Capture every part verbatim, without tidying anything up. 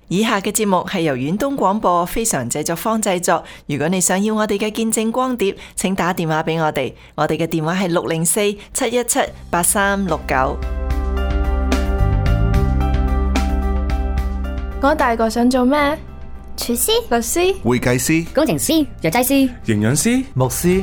以下嘅節目係由遠東廣播非常製作坊製作。如果你想要我哋嘅見證光碟，請打電話俾我哋，我哋嘅電話係六零四七一七八三六九。 我大個想做咩？ 廚師、 律師、 會計師、 工程師、藥劑師、 營養師、 牧師。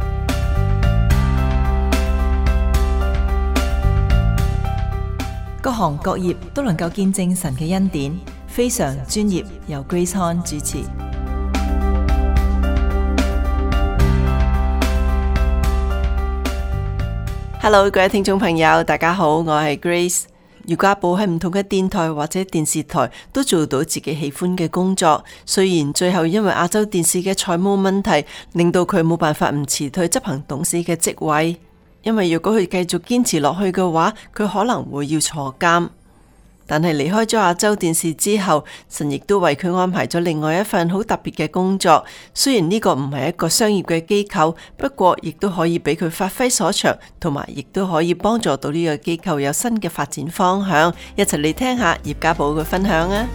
各行各業都能夠見證神嘅恩典，非常專業，由 Grace Han 主持。Hello， 各位聽眾朋友，大家好，我係 Grace。余家寶喺唔同嘅電台或者電視台都做到自己喜歡嘅工作，雖然最後因為亞洲電視嘅財務問題，令到佢冇辦法唔辭退執行董事嘅職位。因為如果佢繼續堅持落去嘅話，佢可能會要坐監。但係離開咗亞洲電視之後，神亦都為佢安排咗另外一份好特別嘅工作。雖然呢個唔係一個商業嘅機構，不過亦都可以俾佢發揮所長，同埋亦都可以幫助到呢個機構有新嘅發展方向。一齊嚟聽下葉家寶嘅分享啊！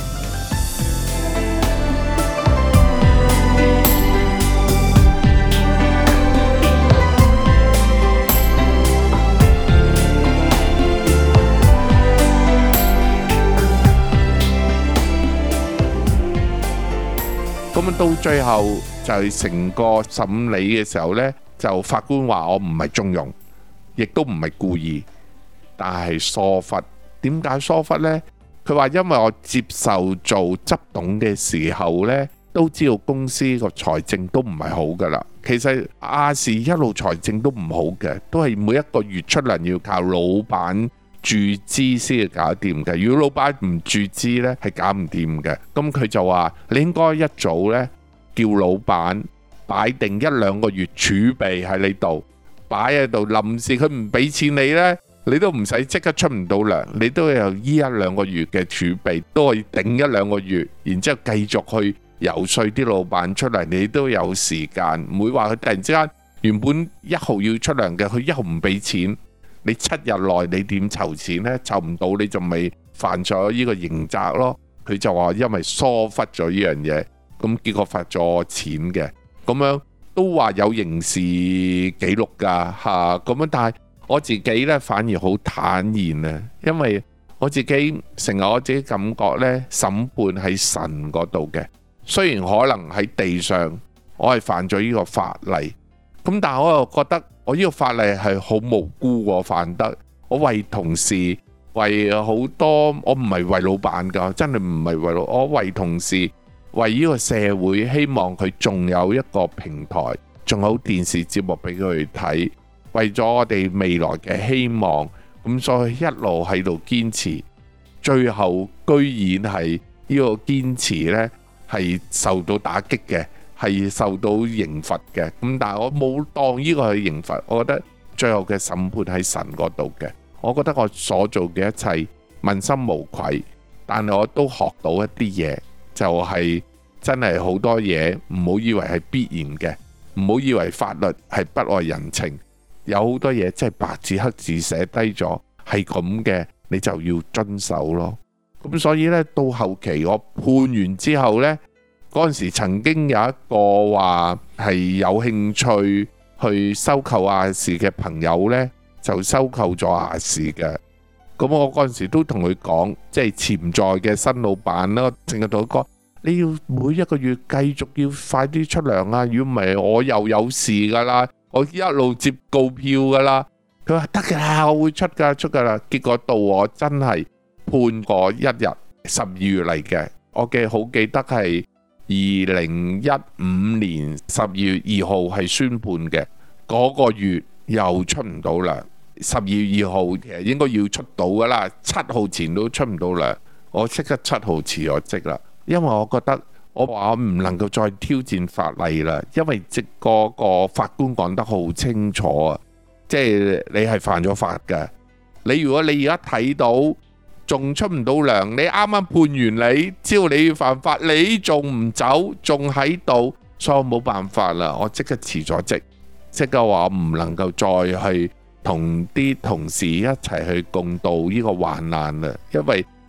咁到最後就係成個審理嘅時候呢，就法官話我唔係縱容，亦都唔係故意，但係疏忽。點解疏忽呢？佢話因為我接受做執董嘅時候呢，都知道公司個財政都唔係好噶啦。其實亞視一路財政都唔好嘅，都係每一個月出糧要靠老闆注資先係搞掂嘅，如果老闆唔注資呢，係搞唔掂嘅。咁佢就話你應該一早呢，叫老闆擺定一兩個月儲備喺你度，擺喺度，臨時佢唔俾錢你呢，你都唔使即刻出唔到糧，你都有呢一兩個月嘅儲備，都可以頂一兩個月，然之後繼續去游說啲老闆出嚟，你都有時間，唔會話佢突然之間原本一號要出糧嘅，佢一號唔俾錢。你七日內你點籌錢呢？籌唔到你就咪犯咗呢個刑責咯。佢就話因為疏忽咗呢樣嘢，咁結果罰咗我錢嘅，咁樣都話有刑事記錄噶吓，咁樣但係我自己呢，反而好坦然啊，因為我自己成日我自己感覺呢，審判喺神嗰度嘅，雖然可能喺地上我係犯咗呢個法例，咁但係我又覺得。我呢個法例係好無辜喎，犯得我為同事，為好多，我唔係為老闆㗎，真係唔係為老，我為同事，為呢個社會，希望佢仲有一個平台，仲有電視節目俾佢睇，為咗我哋未來嘅希望，咁所以一路喺度堅持，最後居然係呢個堅持呢係受到打擊嘅。係受到刑罰嘅，咁但係我冇當呢個係刑罰，我覺得最後嘅審判喺神嗰度嘅。我覺得我所做嘅一切問心無愧，但係我都學到一啲嘢，就係真係好多嘢唔好以為係必然嘅，唔好以為法律係不愛人情，有好多嘢真係白紙黑字寫低咗，係咁嘅，你就要遵守咯。咁所以呢，到後期我判完之後呢。嗰陣時曾經有一個話係有興趣去收購亞視嘅朋友呢，就收購咗亞視嘅。咁我嗰陣時都同佢講，即係潛在嘅新老闆啦，成日同佢講，你要每一個月繼續要快啲出糧啊！如果唔係，我又有事噶啦，我一路接告票噶啦。佢話得㗎啦，我會出㗎，出㗎啦。結果到我真係判過一日，十二月嚟嘅，我嘅好記得係。二零一五年十二月二號係宣判嘅，嗰、那個月又出唔到糧。十二月二號其實應該要出到噶啦，七號前都出唔到糧，我即刻七號辭咗職啦。因為我覺得我話我唔能夠再挑戰法例啦，因為即嗰個法官講得好清楚啊，即係你係犯咗法嘅。你如果你而家睇到。仲出唔到糧，你啱啱判完你，只要你要犯法，你仲唔走，仲喺度，所以我冇辦法啦，我即刻辭咗職，即刻話唔能夠再去同啲同事一齊去共度呢個患難啦，因為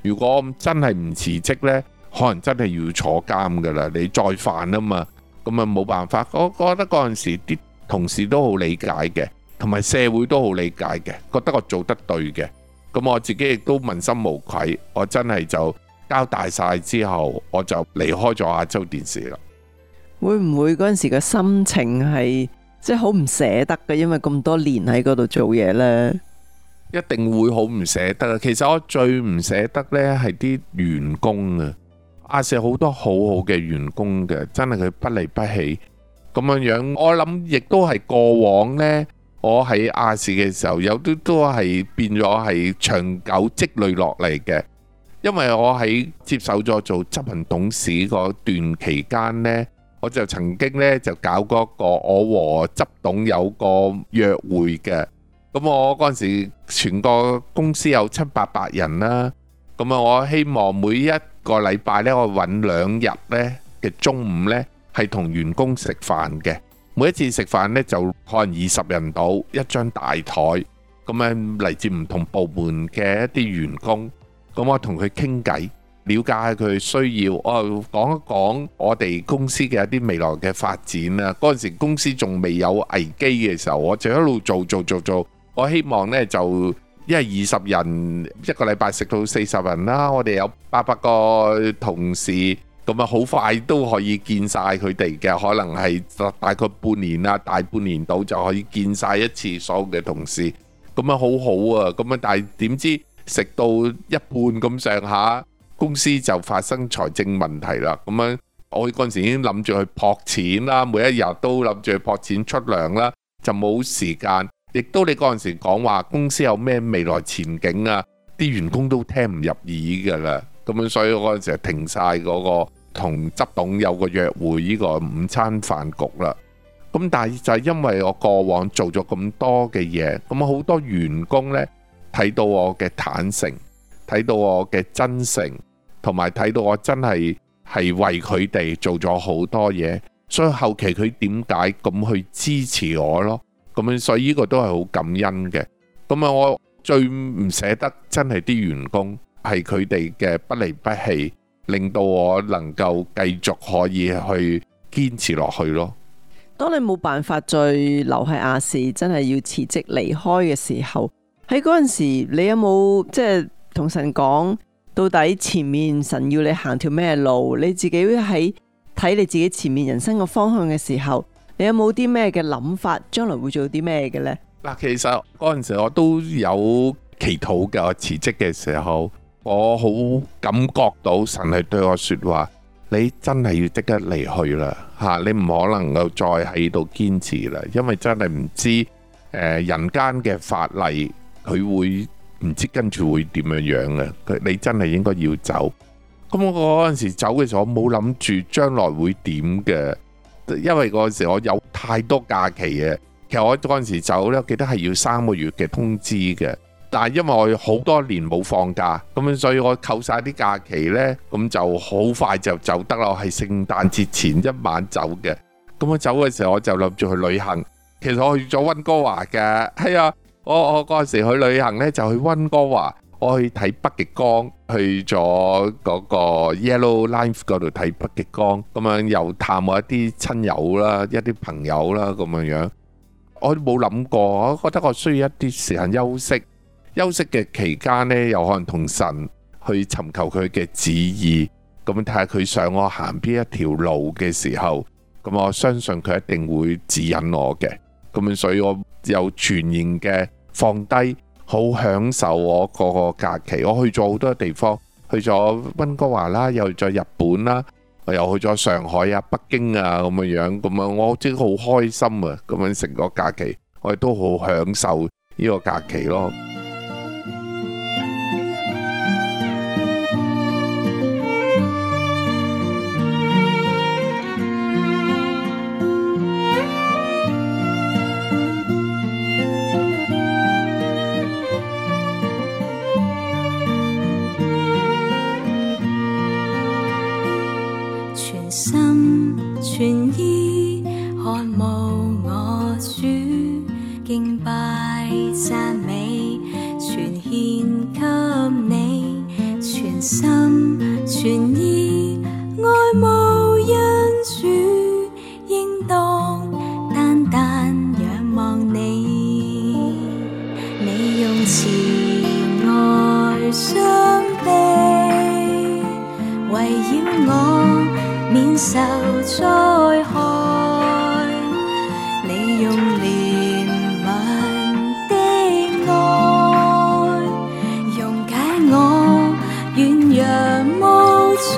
如果真係唔辭職呢，可能真係要坐監噶啦，你再犯啊嘛，咁啊冇辦法。我覺得嗰陣時啲同事都好理解嘅，同埋社會都好理解嘅，覺得我做得對嘅。咁我自己亦都問心無愧，我真係就交代晒之後，我就離開咗亞洲電視啦。 會唔會嗰陣時嘅心情係即係好唔捨得嘅？因為咁多年喺嗰度做嘢呢， 一定會好唔捨得啊！其實我最唔捨得呢係啲員工啊，亞視好多好好嘅員工嘅，真係佢不離不棄咁樣樣。我諗亦都係過往呢，我喺亞視嘅時候有啲都係變咗係長久積累落嚟嘅。因為我喺接手咗做執行董事嗰段期間呢，我就曾經呢就搞嗰個我和執董有個約會嘅。咁我嗰陣時全個公司有七八百人啦，咁啊我希望每一個禮拜呢，我揾兩日呢嘅中午呢係同員工食飯嘅。每一次食飯呢，就可能二十人到一張大台，咁樣嚟自唔同部門嘅一啲員工。咁我同佢傾偈，了解下佢需要，我講一講我哋公司嘅一啲未來嘅發展啊。嗰陣時公司仲未有危機嘅時候，我就一路做做做做。我希望呢，就因為二十人一個禮拜食到四十人啦，我哋有八百個同事，咁啊好快都可以見晒佢哋嘅，可能係大概半年啦，大半年到就可以見晒一次所有嘅同事，咁啊好好啊。咁啊但係點知？食到一半咁上下，公司就發生財政問題啦。咁樣我嗰陣時已經諗住去撲錢啦，每一日都諗住去撲錢出糧啦，就冇時間。亦都你嗰陣時講話公司有咩未來前景啊，啲員工都聽唔入耳噶啦。咁樣所以我嗰陣時就停晒嗰個同執董有個約會呢個午餐飯局啦。咁但係就係因為我過往做咗咁多嘅嘢，咁好多員工呢，睇到我嘅坦誠，睇到我嘅真誠，同埋睇到我真係係為佢哋做咗好多嘢，所以後期佢點解咁去支持我咯？咁樣所以呢個都係好感恩嘅。咁啊，我最唔捨得真係啲員工係佢哋嘅不離不棄，令到我能夠繼續可以去堅持落去咯。 當你冇辦法再留喺亞視，真係要辭職離開嘅時候，喺嗰陣時，你有冇即係同神講，到底前面神要你行條咩路？你自己喺睇你自己前面人生嘅方向嘅時候，你有冇啲咩嘅諗法？將來會做啲咩嘅呢？ 嗱，其實嗰陣時我都有祈禱嘅。我辭職嘅時候，我好感覺到神係對我說話：你真係要即刻離去啦，吓，你唔可能夠再喺度堅持啦，因為真係唔知誒、呃、人間嘅法例。佢會唔知跟住會點樣樣嘅，佢你真係應該要走。咁我嗰陣時走嘅時候，我冇諗住將來會點嘅，因為嗰陣時我有太多假期嘅。其實我嗰陣時走呢，我記得係要三個月嘅通知嘅。但係因為我好多年冇放假，咁樣所以我扣晒啲假期呢，咁就好快就走得啦。我係聖誕節前一晚走嘅。咁我走嘅時候，我就諗住去旅行。其實我去咗溫哥華嘅，係啊。我我嗰陣時去旅行呢，就去溫哥華，我去睇北極光，去咗嗰個 Yellowknife 嗰度睇北極光，咁樣又探我一啲親友啦，一啲朋友啦，咁樣樣。我都冇諗過，我覺得我需要一啲時間休息。休息嘅期間呢，又可能同神去尋求佢嘅旨意，咁睇下佢想我行邊一條路嘅時候，咁我相信佢一定會指引我嘅。咁樣所以我又全然嘅放低，好享受我個個假期。我去咗好多地方，去咗溫哥華啦，又去咗日本啦，我又去咗上海啊、北京啊咁樣樣。咁啊，我真係好開心啊！咁樣成個假期，我亦都好享受呢個假期咯。 全意渴慕我主，敬拜讚美全獻給你，全繞我免受災害。你用憐憫的愛溶解我軟弱無助，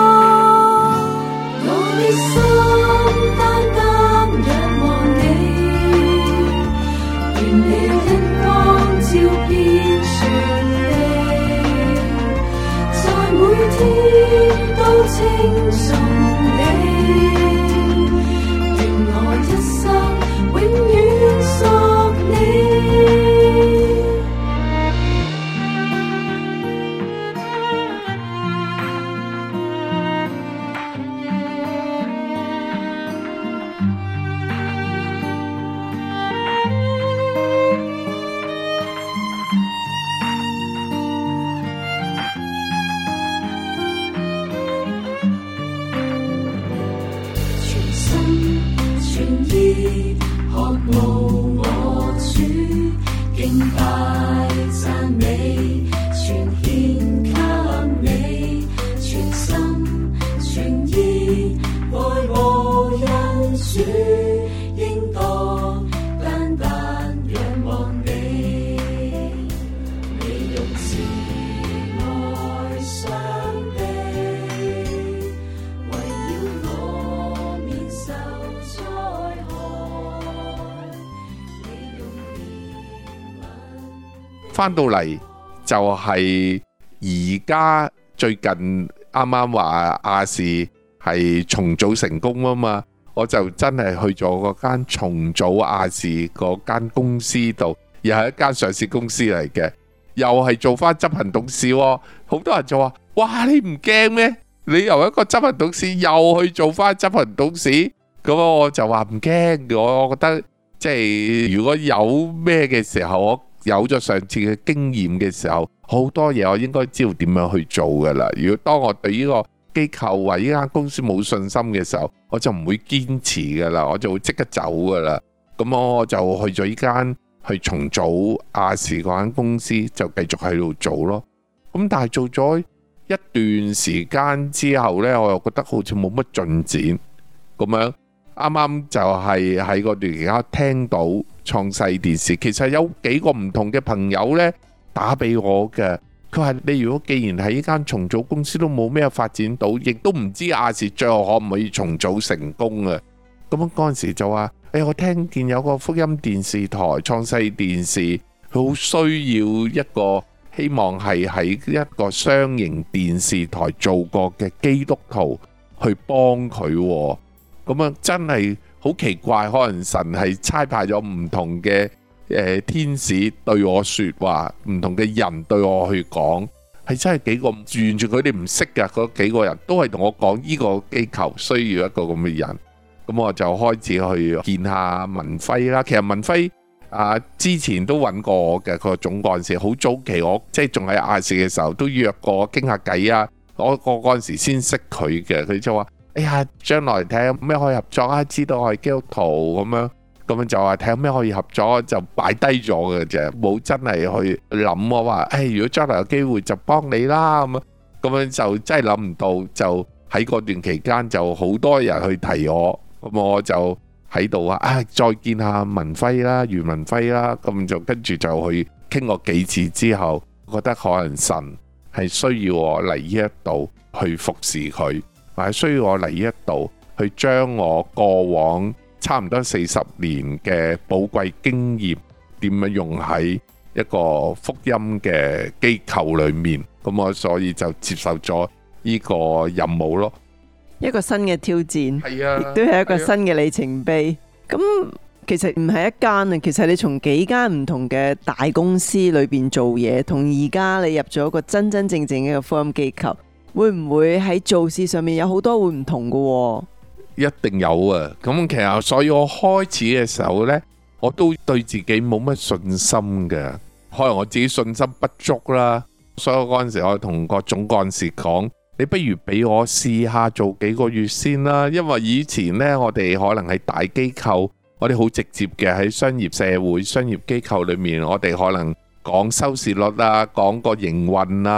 我的心單單仰望你，願你恩光照遍全地，在每天都稱頌你，願我一生永遠屬你。渴慕我主，敬拜讚美，全獻給你，全心全意愛我恩主，應當單單仰望你，你用慈愛相逼，圍繞我免受災害。 翻到嚟就係而家最近啱啱話亞視係重組成功啊嘛，我就真係去咗嗰間重組亞視嗰間公司度，又係一間上市公司嚟嘅，又係做翻執行董事喎。好多人就話：哇，你唔驚咩？你由一個執行董事又去做翻執行董事，咁我就話唔驚。我我覺得即係如果有咩嘅時候，我有咗上次嘅經驗嘅時候，好多嘢我應該知道點樣去做噶啦。如果當我對呢個機構或呢間公司冇信心嘅時候，我就唔會堅持噶啦，我就會即刻走噶啦。咁我就去咗呢間去重組亞視嗰間公司，就繼續喺度做咯。咁但係做咗一段時間之後呢，我又覺得好似冇乜進展咁樣。啱啱就係喺嗰段期間聽到創世電視，其實有幾個唔同嘅朋友呢打俾我嘅，佢話你如果既然喺呢間重組公司都冇咩發展到，亦都唔知亞視最後可唔可以重組成功啊？咁嗰陣時就話：誒，我聽見有個福音電視台創世電視，佢好需要一個希望係喺一個商營電視台做過嘅基督徒去幫佢喎。咁樣真係好奇怪，可能神係差派咗唔同嘅誒、呃、天使對我說話，唔同嘅人對我去講，係真係幾個完全佢哋唔識嘅嗰幾個人都係同我講呢個機構需要一個咁嘅人。咁我就開始去見下文輝啦。其實文輝啊之前都揾過我嘅，佢個總幹事，好早期我即係仲喺亞視嘅時候都約過傾下偈啊。我我嗰陣時先識佢嘅，佢就話：哎呀，將來睇下咩可以合作啊！知道我係基督徒咁樣，咁樣就話睇下咩可以合作，就擺低咗嘅啫，冇真係去諗我話，誒，如果將來有機會就幫你啦咁樣，咁樣就真係諗唔到，就喺嗰段期間就好多人去提我，咁我就喺度啊，啊，再見下文輝啦，袁文輝啦，咁就跟住就去傾過幾次之後，覺得可能神係需要我嚟呢一度去服侍佢。或者需要我嚟呢一度去將我過往差唔多四十年嘅寶貴經驗點樣用喺一個福音嘅機構裏面，咁我所以就接受咗呢個任務咯。 一個新嘅挑戰， 係啊， 亦都係一個新嘅里程碑。咁、啊、其實唔係一間啊，其實你從幾間唔同嘅大公司裏邊做嘢，同而家你入咗一個真真正正嘅一個福音機構。會唔會喺做事上面有好多會唔同嘅喎？ 一定有啊！咁其實所以我開始嘅時候呢，我都對自己冇乜信心嘅，可能我自己信心不足啦。所以嗰陣時我同個總幹事講：你不如俾我試下做幾個月先啦。因為以前呢，我哋可能係大機構，我哋好直接嘅喺商業社會、商業機構裏面，我哋可能講收視率啊，講個營運啊。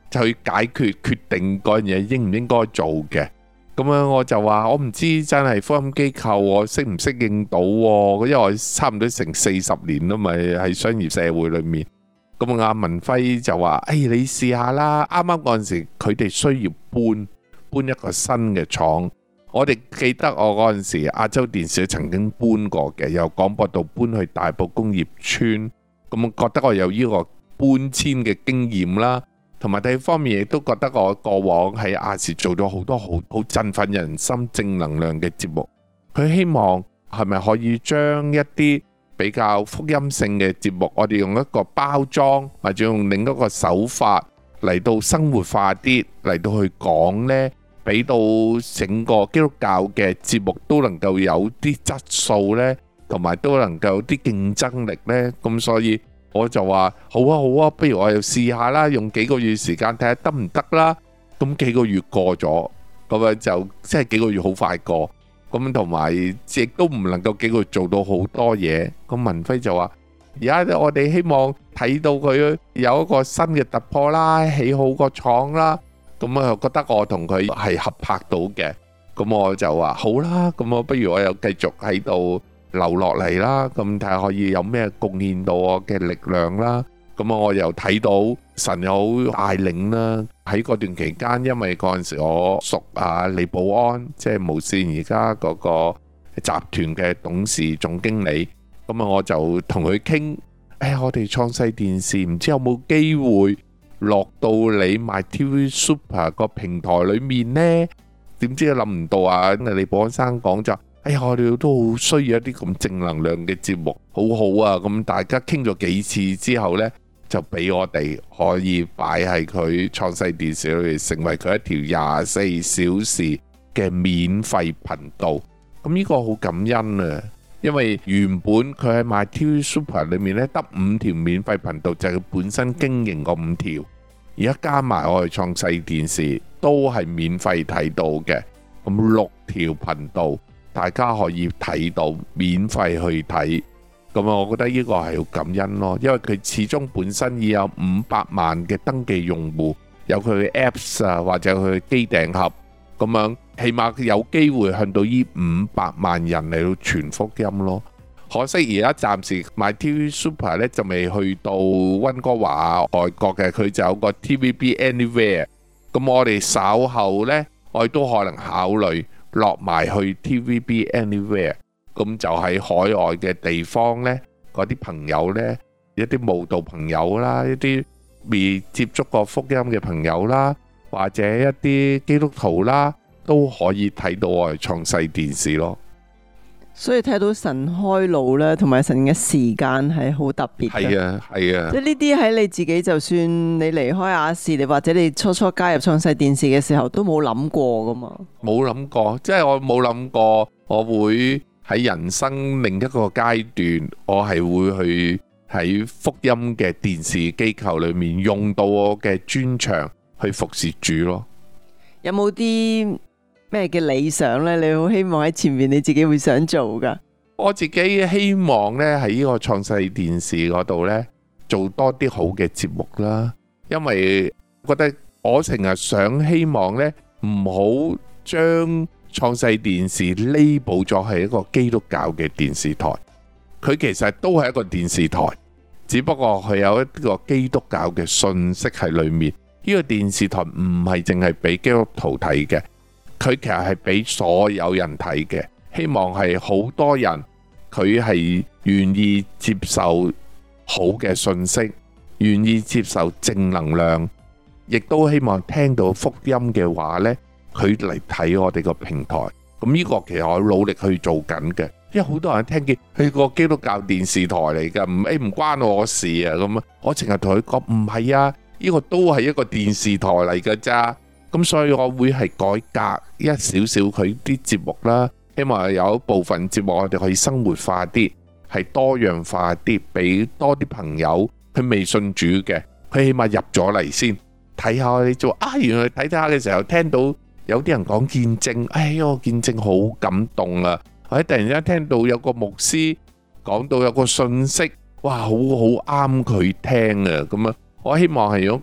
就去解決決定嗰樣嘢應唔應該做嘅。咁樣我就話我唔知真係福音機構我適唔適應到喎，因為我差唔多成四十年啦嘛喺商業社會裏面。咁阿文輝就話：誒，你試下啦！啱啱嗰陣時佢哋需要搬搬一個新嘅廠。我哋記得我嗰陣時亞洲電視曾經搬過嘅，由廣播道搬去大埔工業村。咁我覺得我有呢個搬遷嘅經驗啦。同埋第二方面亦都覺得我過往喺亞視做咗好多好好振奮人心、正能量嘅節目。佢希望係咪可以將一啲比較福音性嘅節目，我哋用一個包裝或者用另一個手法嚟到生活化啲嚟到去講呢，俾到整個基督教嘅節目都能夠有啲質素呢，同埋都能夠有啲競爭力呢。咁所以我就話好啊好啊，不如我又試下啦，用幾個月時間睇下得唔得啦。咁幾個月過咗，咁樣就即係幾個月好快過。咁同埋亦都唔能夠幾個月做到好多嘢。咁文輝就話：而家我哋希望睇到佢有一個新嘅突破啦，起好個廠啦。咁我又覺得我同佢係合拍到嘅。咁我就話好啦，咁我不如我又繼續喺度留落嚟啦，咁睇下可以有咩貢獻到我嘅力量啦。咁我又睇到神有好帶領啦。喺嗰段期間，因為嗰陣時我熟啊李寶安，即係無線而家嗰個集團嘅董事總經理，咁啊我就同佢傾，誒我哋創世電視唔知有冇機會落到你 MyTV Super 個平台裏面呢？點知諗唔到啊！李寶安生講就，哎呀，我哋都好需要一啲咁正能量嘅節目，好好啊！咁大家傾咗幾次之後呢，就俾我哋可以擺喺佢創世電視裏面，成為佢一條廿四小時嘅免費頻道。咁呢個好感恩啊！因為原本佢喺 MyTV Super 裏面呢，得五條免費頻道，就係佢本身經營嗰五條。而家加埋我哋創世電視都係免費睇到嘅，咁六條頻道大家可以睇到，免費去睇。咁啊，我覺得呢個係要感恩咯，因為佢始終本身已有五百萬嘅登記用戶，有佢嘅 Apps 啊，或者佢嘅機訂盒，咁樣起碼佢有機會向到呢五百萬人嚟到傳福音咯。可惜而家暫時 MyTV Super 咧就未去到溫哥華外國嘅，佢就有個 T V B Anywhere。咁我哋稍後呢，我哋都可能考慮落埋去 T V B Anywhere。咁就喺海外嘅地方呢，嗰啲朋友呢，一啲慕道朋友啦，一啲未接觸過福音嘅朋友啦，或者一啲基督徒啦，都可以睇到我哋創世電視咯。 所以睇到神開路咧，同埋神嘅時間係好特別嘅。 係啊，係啊。 即係呢啲喺你自己，就算你離開亞視，你或者你初初加入創世電視嘅時候，都冇諗過噶嘛。 冇諗過，即係我冇諗過，我會喺人生另一個階段，我係會去喺福音嘅電視機構裏面用到我嘅專長去服侍主咯。 有冇啲咩嘅理想呢？你好希望喺前面你自己會想做噶？ 我自己希望呢喺呢個創世電視嗰度呢，做多啲好嘅節目啦。因為覺得我成日想希望呢，唔好將創世電視 label 咗係一個基督教嘅電視台。佢其實都係一個電視台，只不過佢有一個基督教嘅信息喺裏面。呢個電視台唔係淨係俾基督徒睇嘅。佢其實係俾所有人睇嘅，希望係好多人佢係願意接受好嘅信息，願意接受正能量，亦都希望聽到福音嘅話呢，佢嚟睇我哋個平台。咁呢個其實我努力去做緊嘅，因為好多人聽見係個基督教電視台嚟㗎，唔誒唔關我事啊咁啊，我淨係同佢講唔係啊，呢個都係一個電視台嚟㗎咋。咁所以我會係改革一少少佢啲節目啦，希望有一部分節目我哋可以生活化啲，係多樣化啲，俾多啲朋友佢未信主嘅，佢起碼入咗嚟先睇下我哋做啊，原來睇睇下嘅時候聽到有啲人講見證，哎呀見證好感動啊，或者突然間聽到有個牧師講到有個信息，哇好好啱佢聽啊，咁啊我希望係用一個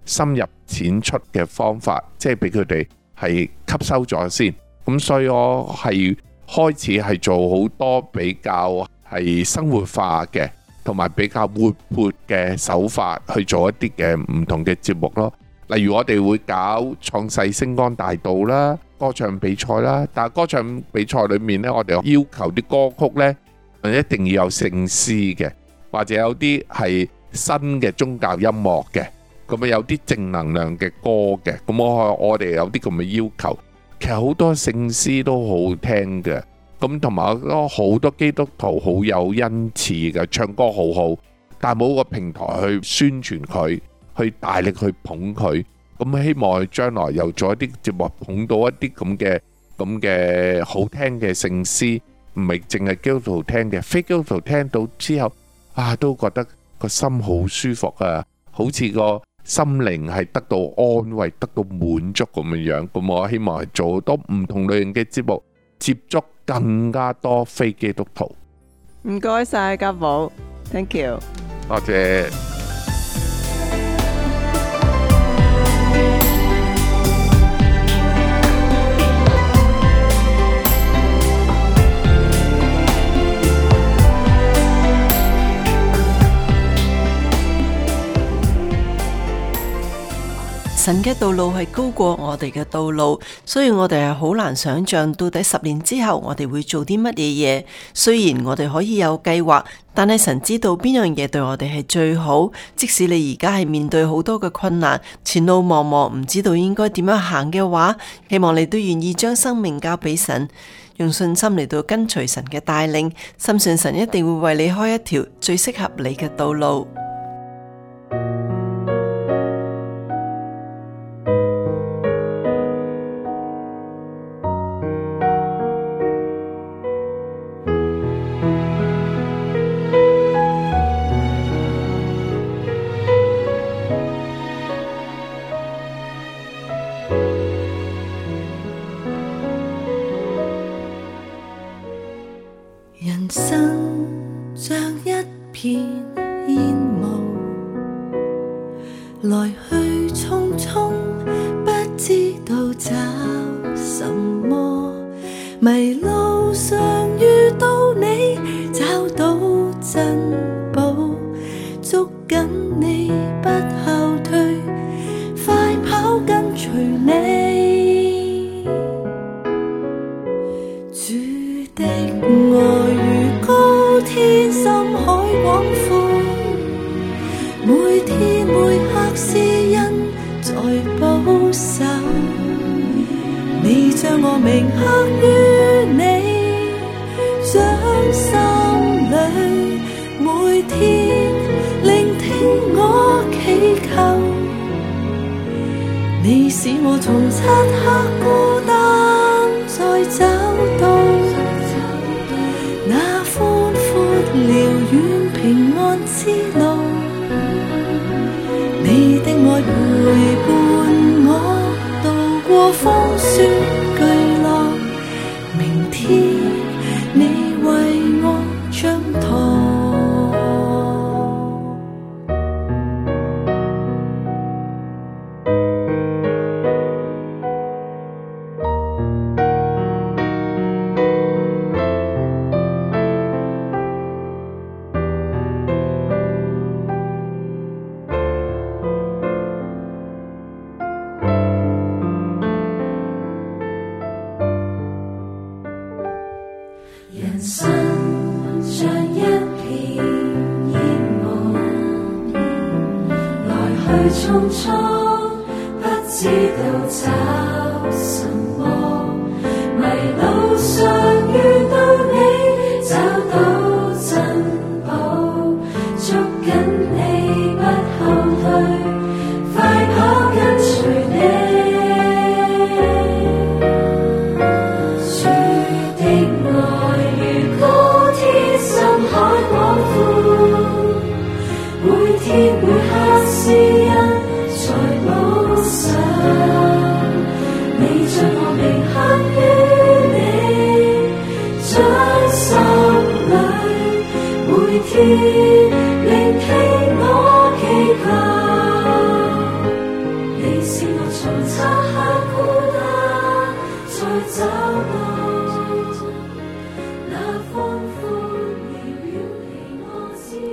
深入淺出嘅方法，即係俾佢哋係吸收咗先。咁所以我係開始係做好多比較係生活化嘅，同埋比較活潑嘅手法去做一啲嘅唔同嘅節目咯。例如我哋會搞創世星光大道啦、歌唱比賽啦，但係歌唱比賽裏面呢，我哋要求啲歌曲呢一定要有聖詩嘅，或者有啲係新嘅宗教音樂嘅，咁啊有啲正能量嘅歌嘅，咁我我哋有啲咁嘅要求。其實好多聖詩都好聽嘅，咁同埋好多基督徒好有恩賜嘅，唱歌好好，但係冇個平台去宣傳佢，去大力去捧佢。咁希望佢將來又做一啲節目，捧到一啲咁嘅咁嘅好聽嘅聖詩，唔係淨係基督徒聽嘅，非基督徒聽到之後啊，都覺得個心好舒服啊，好似個心靈係得到安慰，得到滿足咁樣樣。咁我希望係做好多唔同類型嘅節目，接觸更加多非基督徒。 唔該晒家寶 ，thank you， 多謝。 神嘅道路係高過我哋嘅道路，所以我哋係好難想象到底十年之後我哋會做啲乜嘢嘢。雖然我哋可以有計劃，但係神知道邊樣嘢對我哋係最好。即使你而家係面對好多嘅困難，前路茫茫，唔知道應該點樣行嘅話，希望你都願意將生命交俾神，用信心嚟到跟隨神嘅帶領，深信神一定會為你開一條最適合你嘅道路。 人生像一片煙霧，來去匆匆，不知道找什麼。迷路上遇到你，找到珍寶，捉緊你不後退，快跑跟隨你。主的愛如高天深海廣闊，每天每刻施恩在保守。你將我銘刻於你掌心裏，每天聆聽我祈求。你使我從漆黑孤單再找到那寬闊遼遠平安之路，你的愛陪伴我渡過風雪巨浪，明天你為我掌舵。人生像一片煙霧，來去匆匆，不知道找什麼。迷路上遇到你，找到珍寶，捉緊你不後退，快跑跟隨你。每刻施恩在保守，你將我銘刻於你掌心裏，每天聆聽我祈求。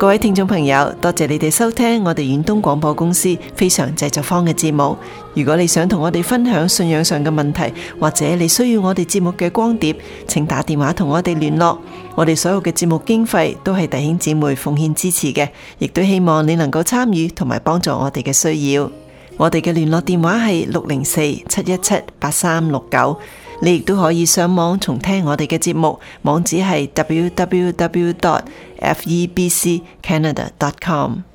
各位聽眾朋友，多謝你哋收聽我哋遠東廣播公司非常製作坊嘅節目。如果你想同我哋分享信仰上嘅問題，或者你需要我哋節目嘅光碟，請打電話同我哋聯絡。我哋所有嘅節目經費都係弟兄姊妹奉獻支持嘅，亦都希望你能夠參與同埋幫助我哋嘅需要。我哋嘅聯絡電話係六零四七一七八三六九。你亦都可以上網重聽我哋嘅節目，網址係 w w w dot f e b c canada dot com。